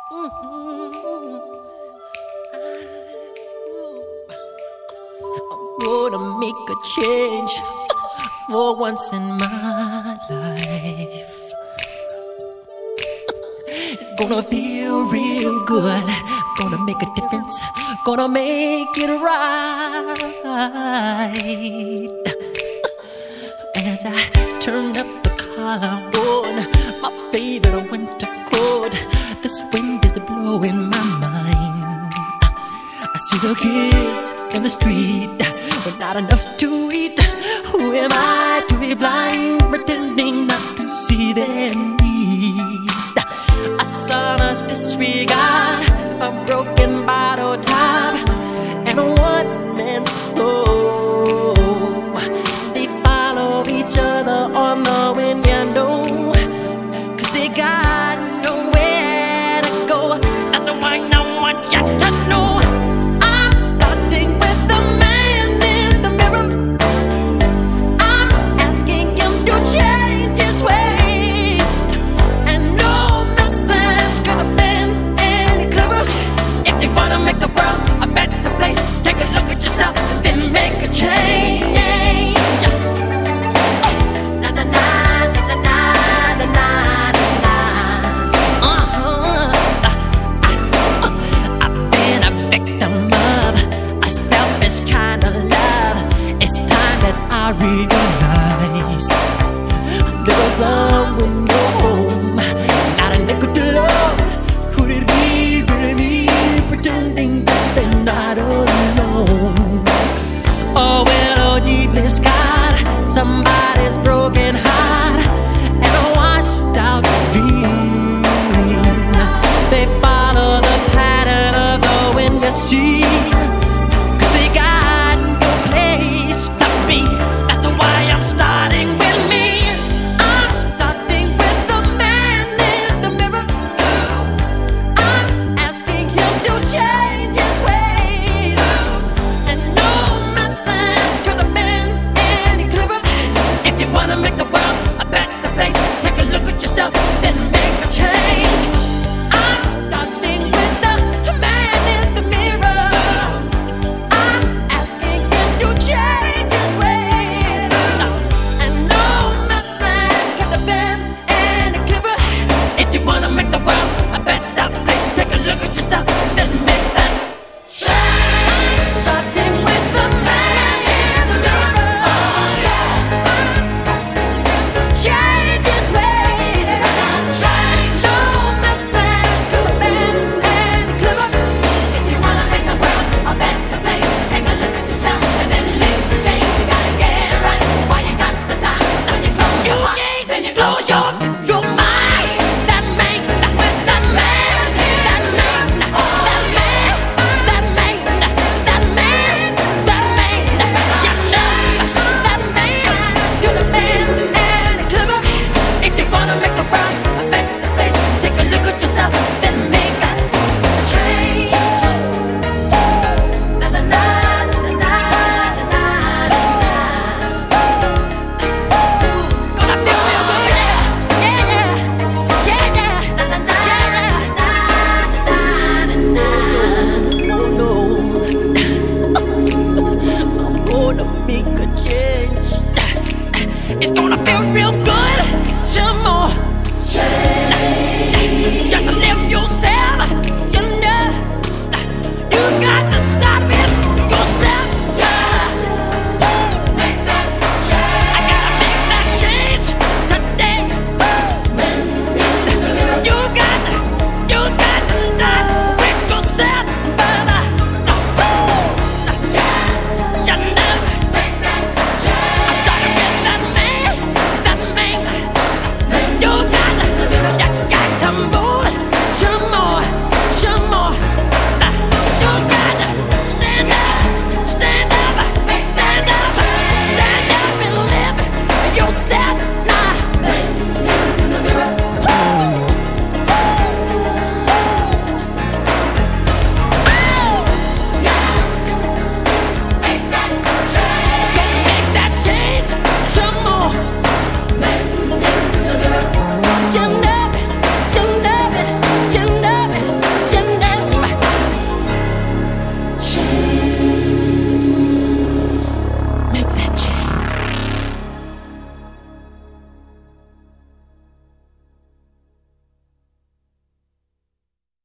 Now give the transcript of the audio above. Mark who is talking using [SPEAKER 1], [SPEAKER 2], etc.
[SPEAKER 1] I'm gonna make a change for once in my life. It's gonna feel real good. Gonna make a difference. Gonna make it right. As I turn up the collar on my favorite winter coat, this wind is blowing my mind. I see the kids in the street with not enough to eat. Who am I to be blind, pretending not to see their need? A sonorous disregard, a broken bottle top, and a one-man soul. They follow each other on the window, 'cause they got nowhere to go. That's why I want you to know I'm starting with the man in the mirror. I'm asking him to change his ways, and no message could have been any clearer. If you wanna make the world a better place, take a look at yourself and then make a change. Na na na na na na na na. I've been a victim of a selfish kind of love. It's time that I realize there was someone no home, not a nickel to love. Could it be really me pretending that they're not alone? Oh well, oh deep God, somebody